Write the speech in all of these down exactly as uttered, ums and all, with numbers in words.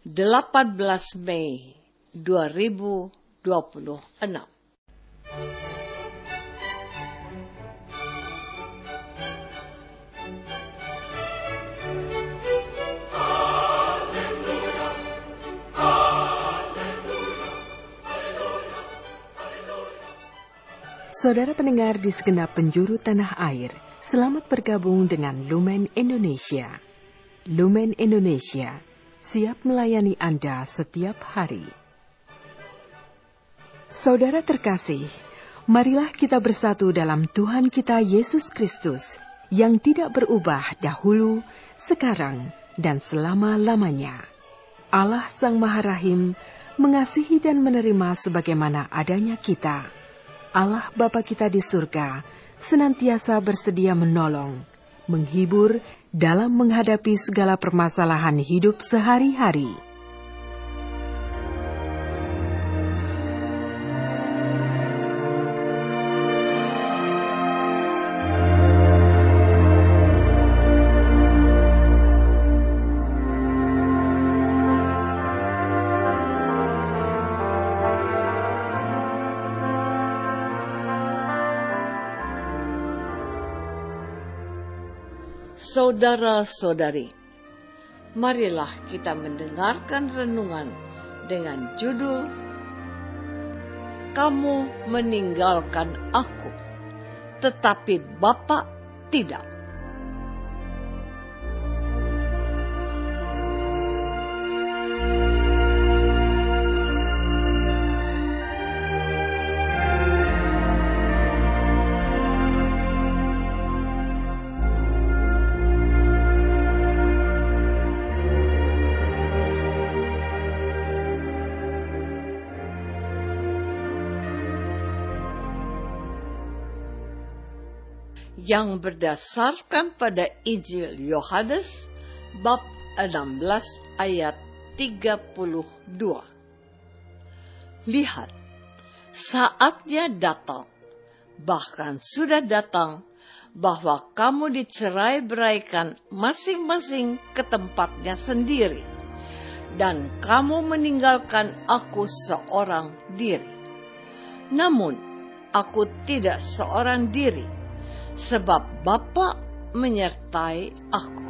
delapan belas Mei dua ribu dua puluh enam. Saudara pendengar di segenap penjuru tanah air, selamat bergabung dengan Lumen Indonesia. Lumen Indonesia, siap melayani Anda setiap hari. Saudara terkasih, marilah kita bersatu dalam Tuhan kita Yesus Kristus, yang tidak berubah dahulu, sekarang, dan selama-lamanya. Allah Sang Maha Rahim mengasihi dan menerima sebagaimana adanya kita. Allah Bapa kita di surga senantiasa bersedia menolong, menghibur dalam menghadapi segala permasalahan hidup sehari-hari. Saudara-saudari, marilah kita mendengarkan renungan dengan judul Kamu meninggalkan aku, tetapi Bapa tidak. Yang berdasarkan pada Injil Yohanes bab enam belas ayat tiga puluh dua. Lihat, saatnya datang, bahkan sudah datang, bahwa kamu dicerai-beraikan masing-masing ke tempatnya sendiri, dan kamu meninggalkan aku seorang diri. Namun, aku tidak seorang diri, sebab Bapa menyertai aku.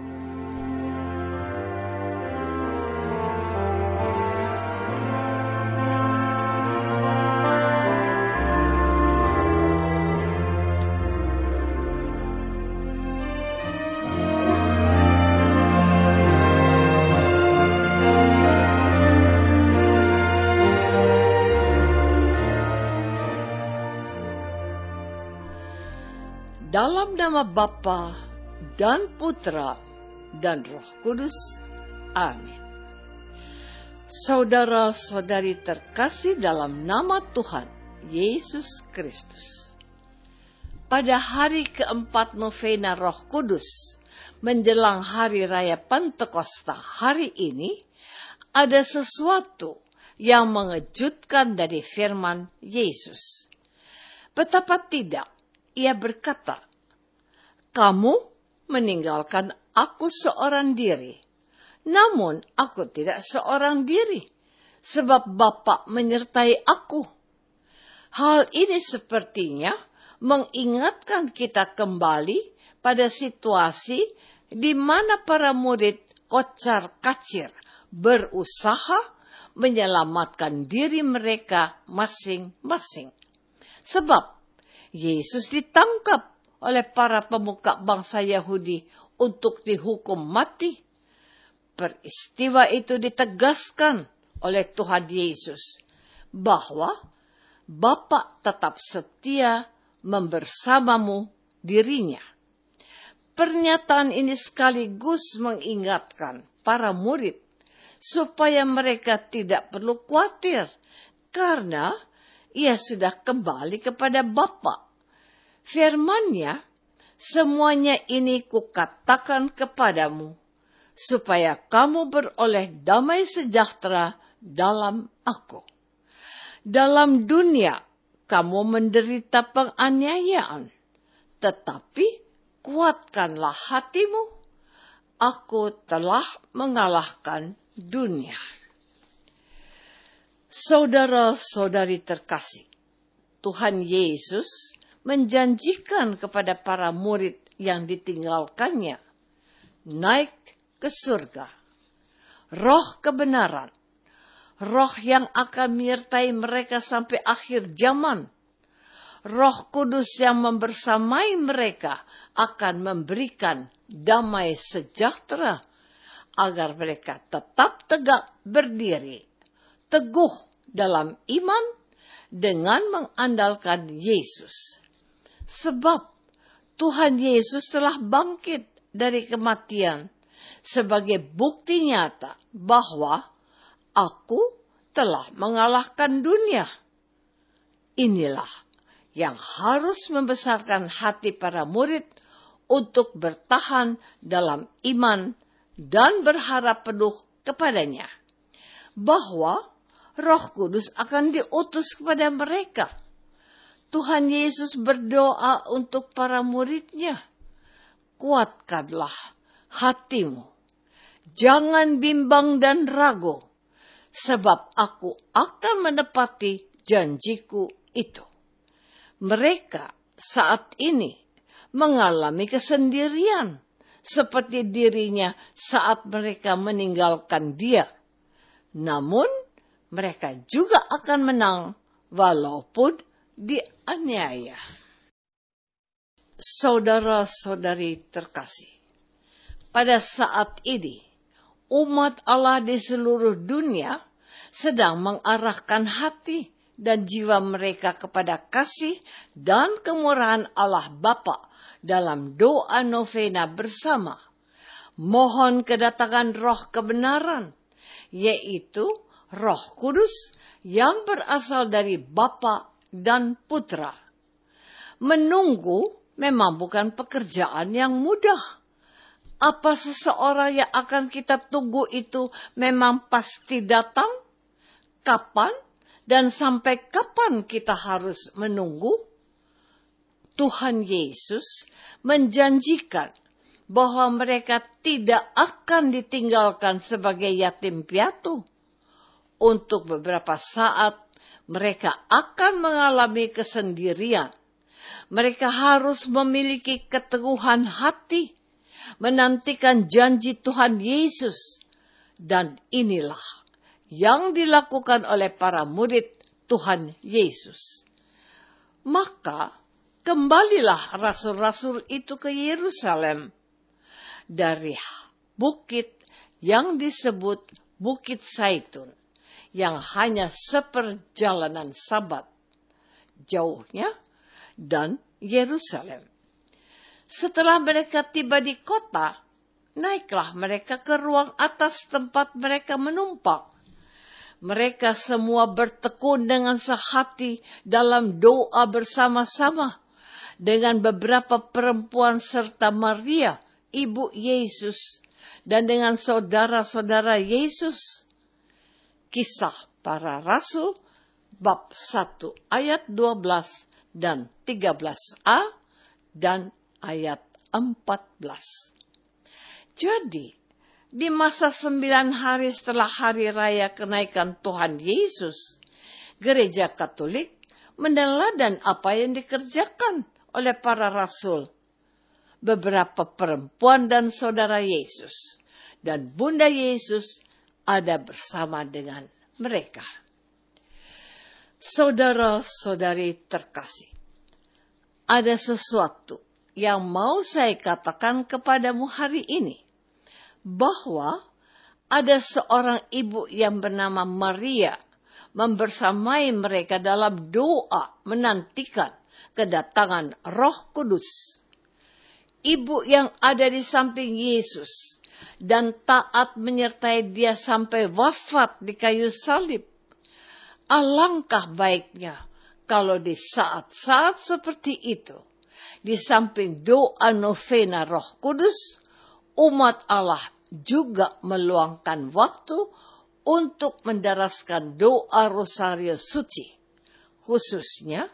Dalam nama Bapa dan Putra dan Roh Kudus. Amin. Saudara-saudari terkasih dalam nama Tuhan Yesus Kristus. Pada hari keempat novena Roh Kudus, menjelang hari raya Pentakosta hari ini, ada sesuatu yang mengejutkan dari firman Yesus. Betapa tidak, Ia berkata, kamu meninggalkan aku seorang diri, namun aku tidak seorang diri, sebab Bapa menyertai aku. Hal ini sepertinya mengingatkan kita kembali pada situasi di mana para murid kocar-kacir berusaha menyelamatkan diri mereka masing-masing. Sebab Yesus ditangkap oleh para pemuka bangsa Yahudi untuk dihukum mati. Peristiwa itu ditegaskan oleh Tuhan Yesus bahwa Bapa tetap setia membersamamu dirinya. Pernyataan ini sekaligus mengingatkan para murid supaya mereka tidak perlu khawatir karena Ia sudah kembali kepada Bapa. Firman-Nya, semuanya ini kukatakan kepadamu, supaya kamu beroleh damai sejahtera dalam aku. Dalam dunia, kamu menderita penganiayaan, tetapi kuatkanlah hatimu. Aku telah mengalahkan dunia. Saudara-saudari terkasih, Tuhan Yesus menjanjikan kepada para murid yang ditinggalkannya naik ke surga. Roh kebenaran, roh yang akan menyertai mereka sampai akhir zaman. Roh Kudus yang membersamai mereka akan memberikan damai sejahtera agar mereka tetap tegak berdiri, teguh dalam iman dengan mengandalkan Yesus. Sebab Tuhan Yesus telah bangkit dari kematian sebagai bukti nyata bahwa aku telah mengalahkan dunia. Inilah yang harus membesarkan hati para murid untuk bertahan dalam iman dan berharap penuh kepadanya, bahwa Roh Kudus akan diutus kepada mereka. Tuhan Yesus berdoa untuk para muridnya, kuatkanlah hatimu, jangan bimbang dan ragu, sebab aku akan menepati janjiku itu. Mereka saat ini mengalami kesendirian seperti dirinya saat mereka meninggalkan Dia. Namun mereka juga akan menang walaupun dianiaya. Saudara-saudari terkasih, pada saat ini umat Allah di seluruh dunia sedang mengarahkan hati dan jiwa mereka kepada kasih dan kemurahan Allah Bapa dalam doa novena bersama. Mohon kedatangan roh kebenaran, yaitu Roh Kudus yang berasal dari Bapa dan Putra. Menunggu memang bukan pekerjaan yang mudah. Apa seseorang yang akan kita tunggu itu memang pasti datang? Kapan? Dan sampai kapan kita harus menunggu? Tuhan Yesus menjanjikan bahwa mereka tidak akan ditinggalkan sebagai yatim piatu. Untuk beberapa saat mereka akan mengalami kesendirian. Mereka harus memiliki keteguhan hati, menantikan janji Tuhan Yesus. Dan inilah yang dilakukan oleh para murid Tuhan Yesus. Maka kembalilah rasul-rasul itu ke Yerusalem dari bukit yang disebut Bukit Zaitun, yang hanya seperjalanan Sabat jauhnya dan Yerusalem. Setelah mereka tiba di kota, naiklah mereka ke ruang atas tempat mereka menumpang. Mereka semua bertekun dengan sehati dalam doa bersama-sama dengan beberapa perempuan serta Maria, ibu Yesus, dan dengan saudara-saudara Yesus. Kisah Para Rasul, bab satu ayat dua belas dan tiga belas a dan ayat empat belas. Jadi, di masa sembilan hari setelah hari raya kenaikan Tuhan Yesus, Gereja Katolik meneladani apa yang dikerjakan oleh para rasul, beberapa perempuan dan saudara Yesus, dan Bunda Yesus ada bersama dengan mereka. Saudara-saudari terkasih, ada sesuatu yang mau saya katakan kepadamu hari ini, bahwa ada seorang ibu yang bernama Maria membersamai mereka dalam doa menantikan kedatangan Roh Kudus. Ibu yang ada di samping Yesus dan taat menyertai Dia sampai wafat di kayu salib. Alangkah baiknya kalau di saat-saat seperti itu, di samping doa novena Roh Kudus, umat Allah juga meluangkan waktu untuk mendaraskan doa rosario suci, khususnya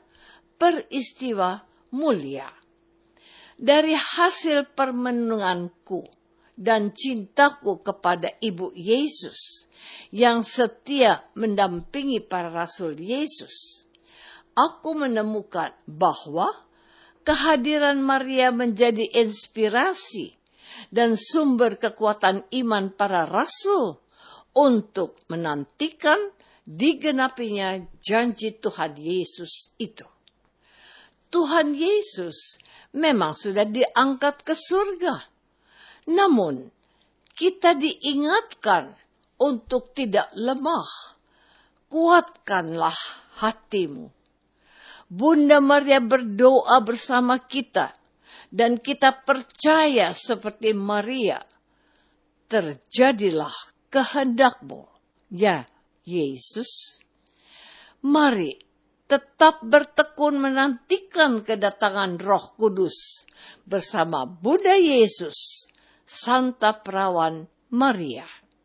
peristiwa mulia. Dari hasil permenunganku dan cintaku kepada Ibu Yesus yang setia mendampingi para rasul Yesus, aku menemukan bahwa kehadiran Maria menjadi inspirasi dan sumber kekuatan iman para rasul untuk menantikan digenapinya janji Tuhan Yesus itu. Tuhan Yesus memang sudah diangkat ke surga. Namun, kita diingatkan untuk tidak lemah. Kuatkanlah hatimu. Bunda Maria berdoa bersama kita, dan kita percaya seperti Maria. Terjadilah kehendakmu, ya Yesus. Mari tetap bertekun menantikan kedatangan Roh Kudus bersama Bunda Yesus, Santa Perawan Maria.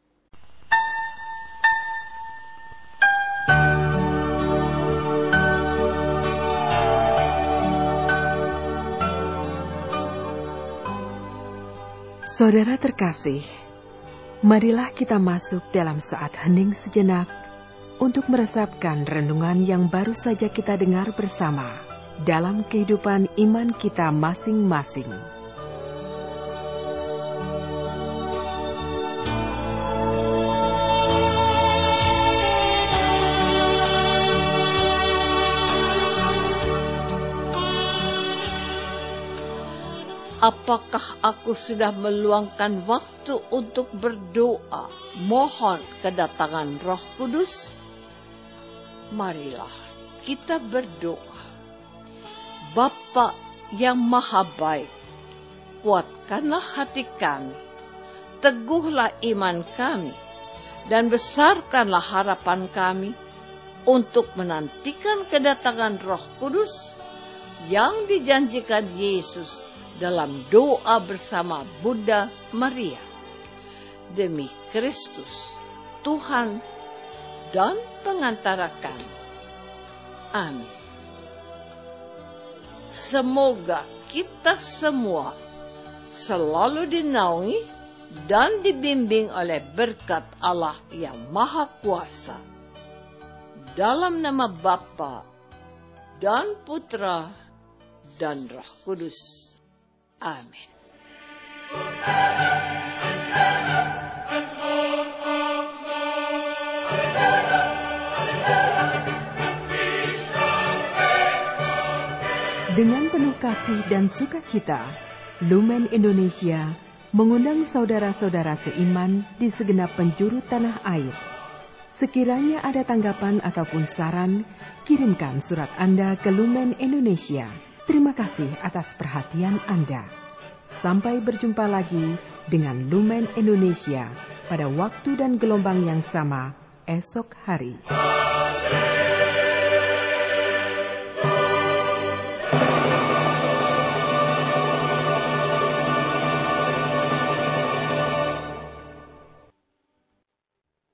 Saudara terkasih, marilah kita masuk dalam saat hening sejenak untuk meresapkan renungan yang baru saja kita dengar bersama dalam kehidupan iman kita masing-masing. Apakah aku sudah meluangkan waktu untuk berdoa, mohon kedatangan Roh Kudus? Marilah kita berdoa. Bapa yang Maha Baik, kuatkanlah hati kami, teguhlah iman kami, dan besarkanlah harapan kami untuk menantikan kedatangan Roh Kudus yang dijanjikan Yesus dalam doa bersama Bunda Maria. Demi Kristus, Tuhan dan pengantara kami. Amin. Semoga kita semua selalu dinaungi dan dibimbing oleh berkat Allah yang Maha Kuasa. Dalam nama Bapa dan Putra dan Roh Kudus. Amin. Dengan penuh kasih dan sukacita, Lumen Indonesia mengundang saudara-saudara seiman di segenap penjuru tanah air. Sekiranya ada tanggapan ataupun saran, kirimkan surat Anda ke Lumen Indonesia. Terima kasih atas perhatian Anda. Sampai berjumpa lagi dengan Lumen Indonesia pada waktu dan gelombang yang sama esok hari.